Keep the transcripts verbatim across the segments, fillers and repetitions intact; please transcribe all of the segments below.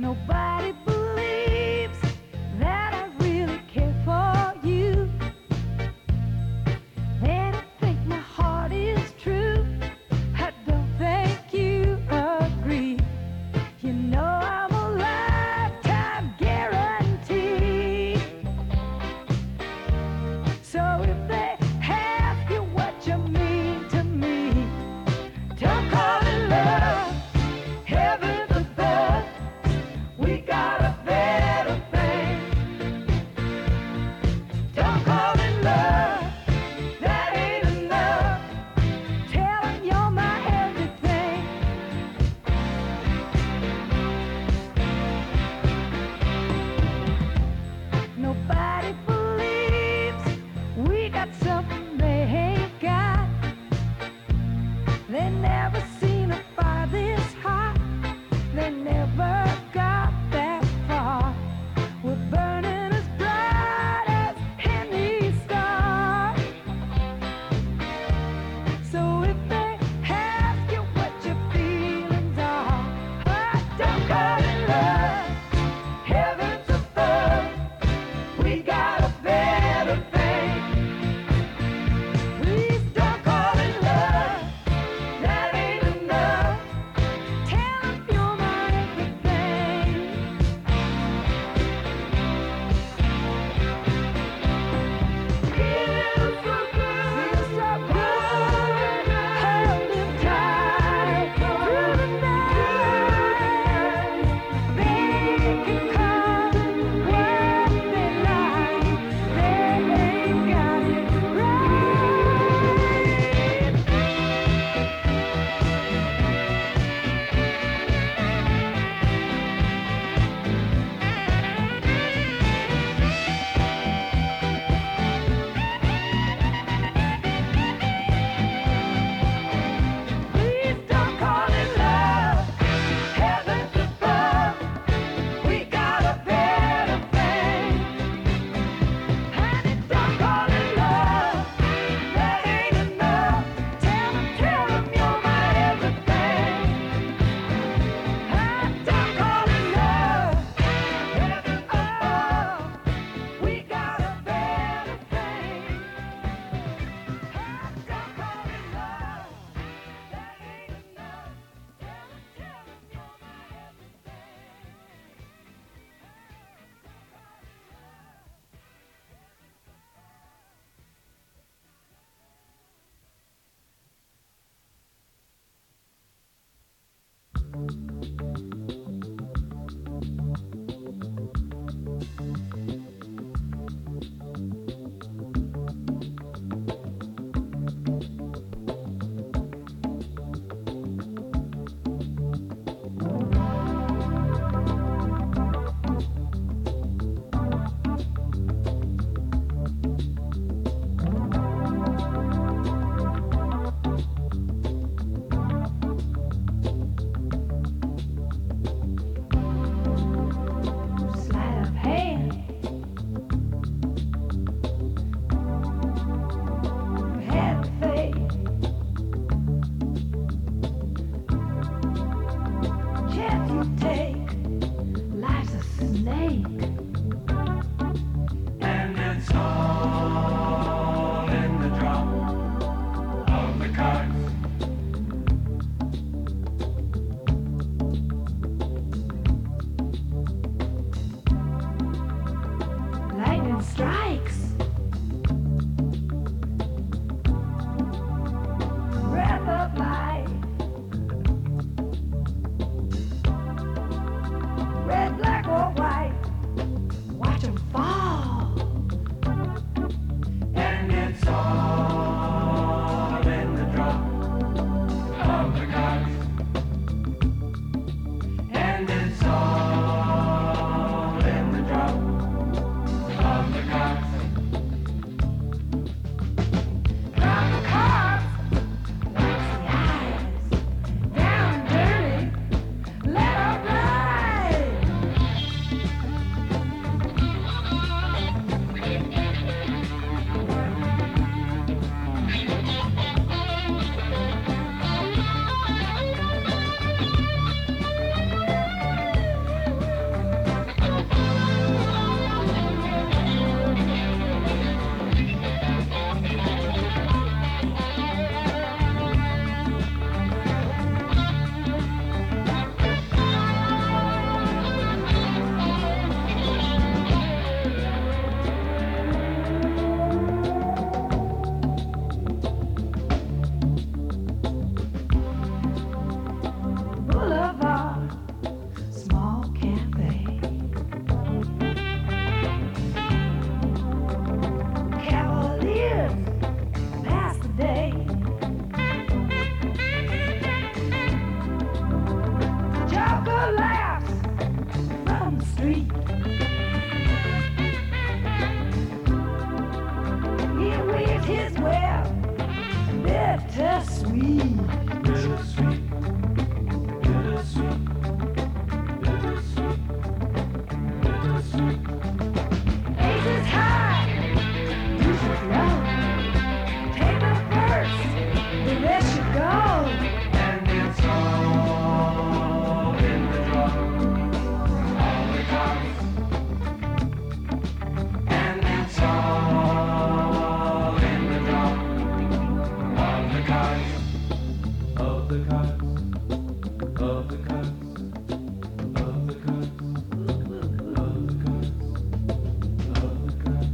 Nobody believes that I really care for you. They don't think my heart is true. I don't think you agree. You know I'm a lifetime guarantee. So if they ask you what you mean to me, don't call it love, heaven above. We got a better thing. Don't call it love, that ain't enough. Tell 'em you're my everything. Nobody believes we got something they ain't got. They never seen a fire this hot. They never got that far. We're burning as bright as any star. So if they ask you what your feelings are, oh, don't call it love, heaven's above. We got a better thing. Please don't call it love, that ain't enough. Tell 'em you're my everything. Feels so good, feels so good. Hold him tight through the night. They can call it what they like. They ain't got it right. Please don't call it love, heaven's above. We got a better thing. Honey, don't call it love, that ain't enough. Tell 'em, tell 'em you're my everything. Honey, don't call it love, heaven above. We got a better thing. Honey, don't call it love, that ain't enough. Tell 'em, tell 'em you're my street. He weaves his web, bittersweet. Bittersweet, bittersweet, bittersweet, bittersweet. Aces high, deuces low. Take the first, the rest should go. And it's all in the draw. All the cards. And it's all in the draw. All the cards. Of the cards. Of the cards. Of the cards. Of the cards. Of the cards. Of the cards.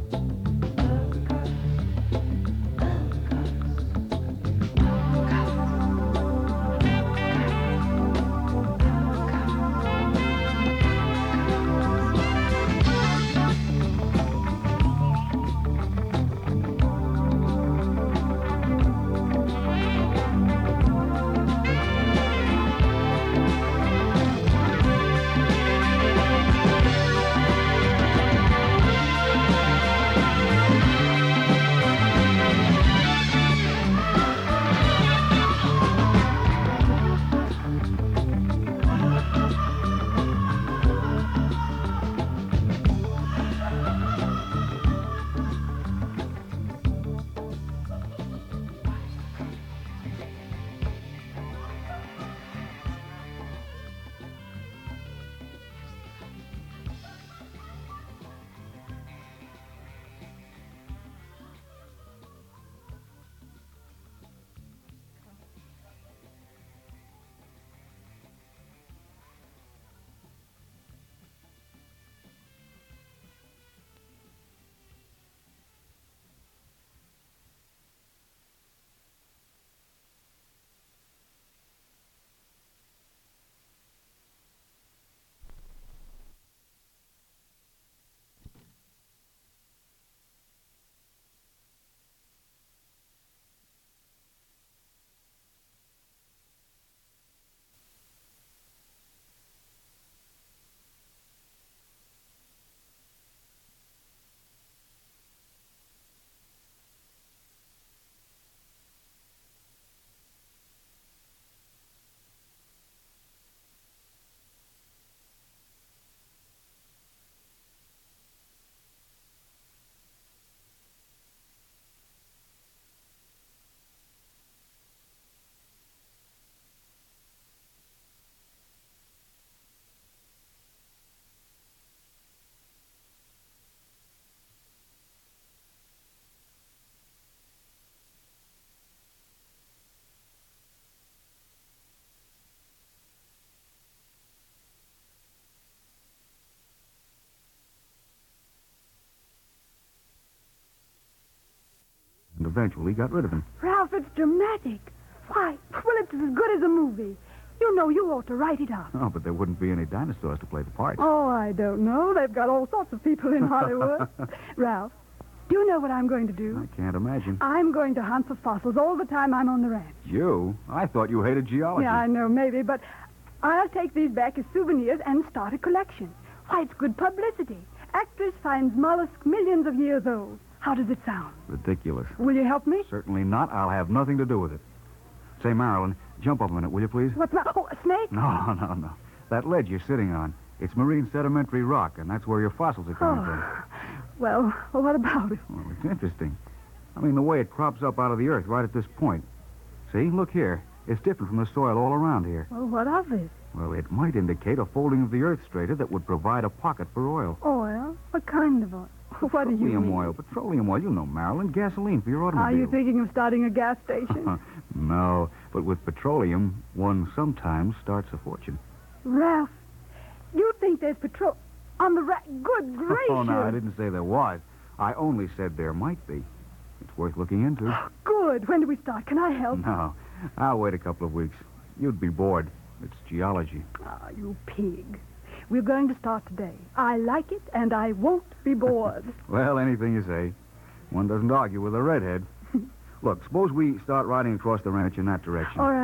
And eventually got rid of him. Ralph, it's dramatic. Why, well, it's as good as a movie. You know, you ought to write it up. Oh, but there wouldn't be any dinosaurs to play the part. Oh, I don't know. They've got all sorts of people in Hollywood. Ralph, do you know what I'm going to do? I can't imagine. I'm going to hunt for fossils all the time I'm on the ranch. You? I thought you hated geology. Yeah, I know, maybe, but I'll take these back as souvenirs and start a collection. Why, it's good publicity. Actress finds mollusk millions of years old. How does it sound? Ridiculous. Will you help me? Certainly not. I'll have nothing to do with it. Say, Marilyn, jump up a minute, will you, please? What's that? Oh, a snake? No, no, no. That ledge you're sitting on, it's marine sedimentary rock, and that's where your fossils are coming from. Oh, well, well, what about it? Well, it's interesting. I mean, the way it crops up out of the earth right at this point. See, look here. It's different from the soil all around here. Well, what of it? Well, it might indicate a folding of the earth strata that would provide a pocket for oil. Oil? What kind of oil? What do you Petroleum mean? oil. Petroleum oil. You know, Marilyn. Gasoline for your automobile. Are you thinking of starting a gas station? No, but with petroleum, one sometimes starts a fortune. Ralph, you think there's petrol on the rack? Good gracious. Oh, no, I didn't say there was. I only said there might be. It's worth looking into. Good. When do we start? Can I help? No, I'll wait a couple of weeks. You'd be bored. It's geology. Ah, you pig. We're going to start today. I like it, and I won't be bored. Well, anything you say. One doesn't argue with a redhead. Look, suppose we start riding across the ranch in that direction. All right.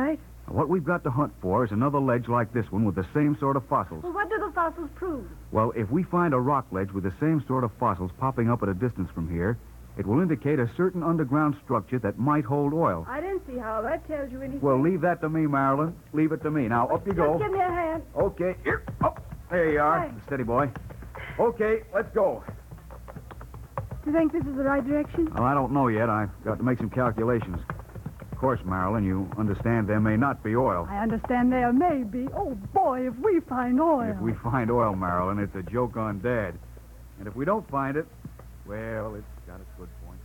What we've got to hunt for is another ledge like this one with the same sort of fossils. Well, what do the fossils prove? Well, if we find a rock ledge with the same sort of fossils popping up at a distance from here, it will indicate a certain underground structure that might hold oil. I didn't see how that tells you anything. Well, leave that to me, Marilyn. Leave it to me. Now, up you Just go. give me a hand. Okay, here. Up. There you are. Thanks. Steady, boy. Okay, let's go. Do you think this is the right direction? Well, I don't know yet. I've got to make some calculations. Of course, Marilyn, you understand there may not be oil. I understand there may be. Oh, boy, if we find oil. If we find oil, Marilyn, it's a joke on Dad. And if we don't find it, well, it's got its good points.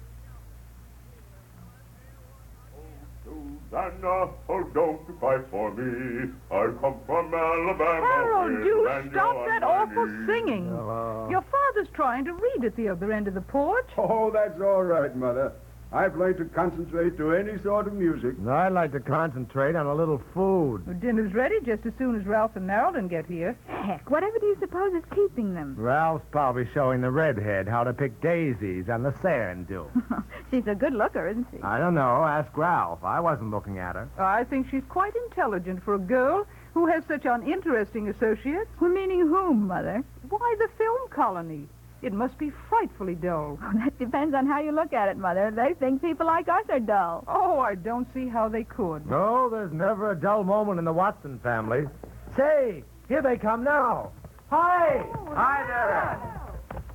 Susanna, oh, don't you cry for me. I come from Alabama. Harold, with do banjo stop on that my awful knee. singing. Hello. Your father's trying to read at the other end of the porch. Oh, that's all right, Mother. I've learned to concentrate to any sort of music. I'd like to concentrate on a little food. Well, dinner's ready just as soon as Ralph and Naraldon get here. Heck, whatever do you suppose is keeping them? Ralph's probably showing the redhead how to pick daisies on the sand dune. She's a good looker, isn't she? I don't know. Ask Ralph. I wasn't looking at her. I think she's quite intelligent for a girl who has such uninteresting associates. Well, meaning whom, Mother? Why, the film colony. It must be frightfully dull. Oh, that depends on how you look at it, Mother. They think people like us are dull. Oh, I don't see how they could. No, there's never a dull moment in the Watson family. Say, here they come now. Hi! Hi there!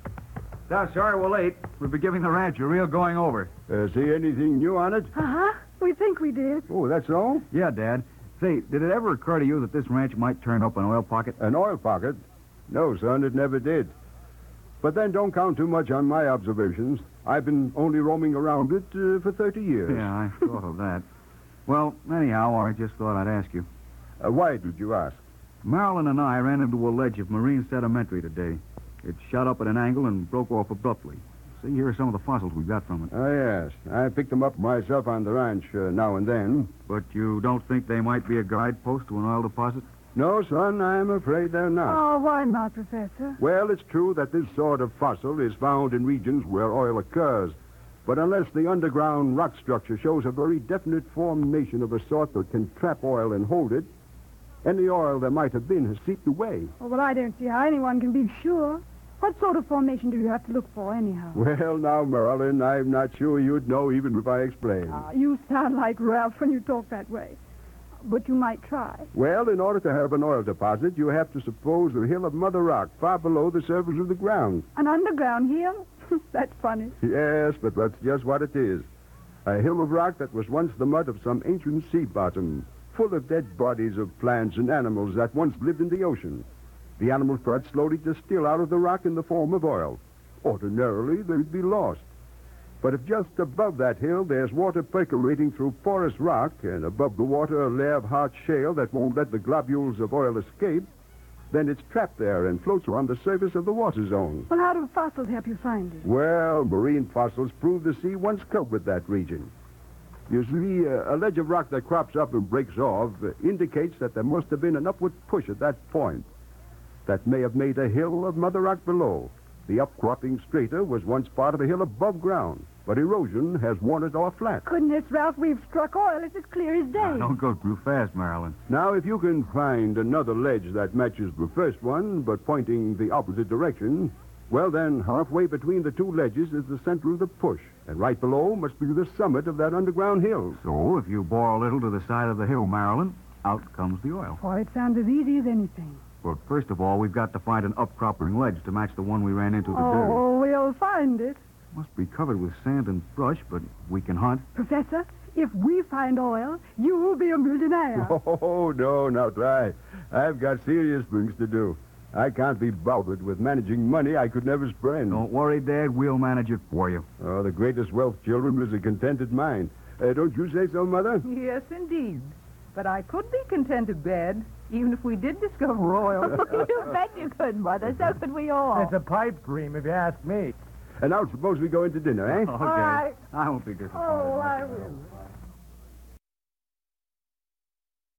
Now, sorry we're late. We'll be giving the ranch a real going over. Uh, see anything new on it? Uh-huh. We think we did. Oh, that's all? Yeah, Dad. Say, did it ever occur to you that this ranch might turn up an oil pocket? An oil pocket? No, son, it never did. But then don't count too much on my observations. I've been only roaming around it uh, for thirty years. Yeah, I thought of that. Well, anyhow, I just thought I'd ask you. Uh, why did you ask? Marilyn and I ran into a ledge of marine sedimentary today. It shot up at an angle and broke off abruptly. See, here are some of the fossils we got from it. Oh, yes. I picked them up myself on the ranch uh, now and then. But you don't think they might be a guidepost to an oil deposit? No, son, I'm afraid they're not. Oh, why not, Professor? Well, it's true that this sort of fossil is found in regions where oil occurs. But unless the underground rock structure shows a very definite formation of a sort that can trap oil and hold it, any oil there might have been has seeped away. Oh, well, I don't see how anyone can be sure. What sort of formation do you have to look for, anyhow? Well, now, Marilyn, I'm not sure you'd know even if I explained. Ah, you sound like Ralph when you talk that way. But you might try. Well, in order to have an oil deposit, you have to suppose a hill of Mother Rock far below the surface of the ground. An underground hill? That's funny. Yes, but that's just what it is. A hill of rock that was once the mud of some ancient sea bottom, full of dead bodies of plants and animals that once lived in the ocean. The animal parts slowly distill out of the rock in the form of oil. Ordinarily, they'd be lost. But if just above that hill there's water percolating through porous rock, and above the water a layer of hard shale that won't let the globules of oil escape, then it's trapped there and floats around the surface of the water zone. Well, how do fossils help you find it? Well, marine fossils prove the sea once covered that region. You see, uh, a ledge of rock that crops up and breaks off uh, indicates that there must have been an upward push at that point. That may have made a hill of Mother Rock below. The upcropping strata was once part of a hill above ground, but erosion has worn it off flat. Goodness, Ralph, we've struck oil. It's as clear as day. Now, don't go too fast, Marilyn. Now, if you can find another ledge that matches the first one, but pointing the opposite direction, well, then, halfway between the two ledges is the center of the push, and right below must be the summit of that underground hill. So, if you bore a little to the side of the hill, Marilyn, out comes the oil. Boy, it sounds as easy as anything. But first of all, we've got to find an upcropping ledge to match the one we ran into today. Oh, we'll find it. Must be covered with sand and brush, but we can hunt. Professor, if we find oil, you will be a millionaire. Oh, no, now try. I've got serious things to do. I can't be bothered with managing money I could never spend. Don't worry, Dad. We'll manage it for you. Oh, the greatest wealth, children, is a contented mind. Uh, don't you say so, Mother? Yes, indeed. But I could be contented, Dad, even if we did discover oil. You bet you could, Mother. So could we all. It's a pipe dream, if you ask me. And now suppose we go into dinner, eh? Okay. right. I won't be disappointed. Oh, I will.